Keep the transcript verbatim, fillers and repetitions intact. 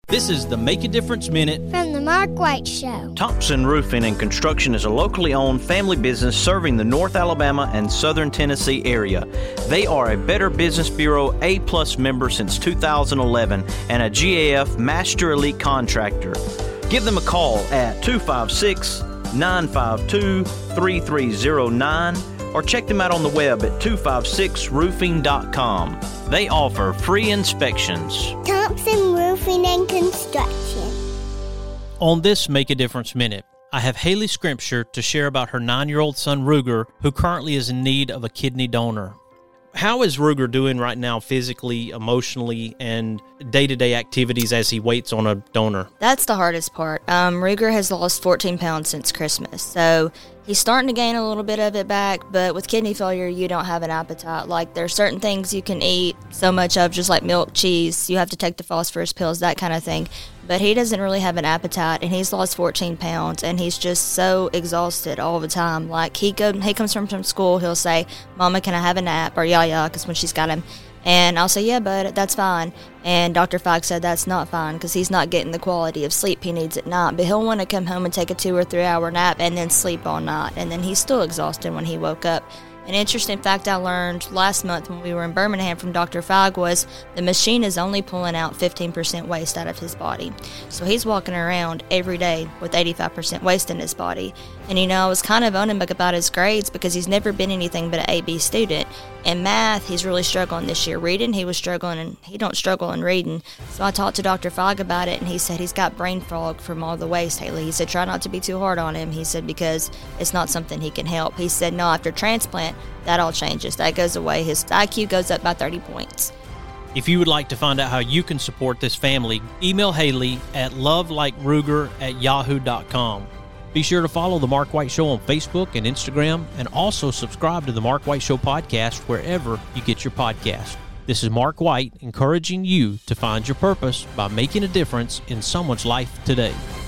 This is the Make a Difference Minute from the Mark White Show. Thompson Roofing and Construction is a locally owned family business serving the North Alabama and Southern Tennessee area. They are a Better Business Bureau A-plus member since two thousand eleven and a G A F Master Elite Contractor. Give them a call at two five six, nine five two, three three zero nine or check them out on the web at two five six roofing dot com. They offer free inspections. Thompson Roofing and Construction. On this Make a Difference Minute, I have Haley Scrimpture to share about her nine-year-old son, Ruger, who currently is in need of a kidney donor. How is Ruger doing right now physically, emotionally, and day-to-day activities as he waits on a donor? That's the hardest part. Um, Ruger has lost fourteen pounds since Christmas, so he's starting to gain a little bit of it back, but with kidney failure, you don't have an appetite. Like, there are certain things you can eat so much of, just like milk, cheese. You have to take the phosphorus pills, that kind of thing. But he doesn't really have an appetite, and he's lost fourteen pounds, and he's just so exhausted all the time. Like, he go, he comes from, from school, he'll say, "Mama, can I have a nap?" or "Yeah, yeah," because when she's got him. And I'll say, "Yeah, bud, that's fine." And Doctor Fogg said that's not fine because he's not getting the quality of sleep he needs at night. But he'll want to come home and take a two or three hour nap and then sleep all night. And then he's still exhausted when he woke up. An interesting fact I learned last month when we were in Birmingham from Doctor Fogg was the machine is only pulling out fifteen percent waste out of his body. So he's walking around every day with eighty-five percent waste in his body. And, you know, I was kind of on him about his grades because he's never been anything but an A B student. In math, he's really struggling this year. Reading, he was struggling, and he don't struggle in reading. So I talked to Doctor Fogg about it, and he said he's got brain fog from all the waste, Haley. He said try not to be too hard on him. He said because it's not something he can help. He said no, after transplant, that all changes. That goes away. His I Q goes up by thirty points. If you would like to find out how you can support this family, email Haley at lovelikeruger at yahoo dot com. Be sure to follow The Mark White Show on Facebook and Instagram, and also subscribe to The Mark White Show podcast wherever you get your podcast. This is Mark White encouraging you to find your purpose by making a difference in someone's life today.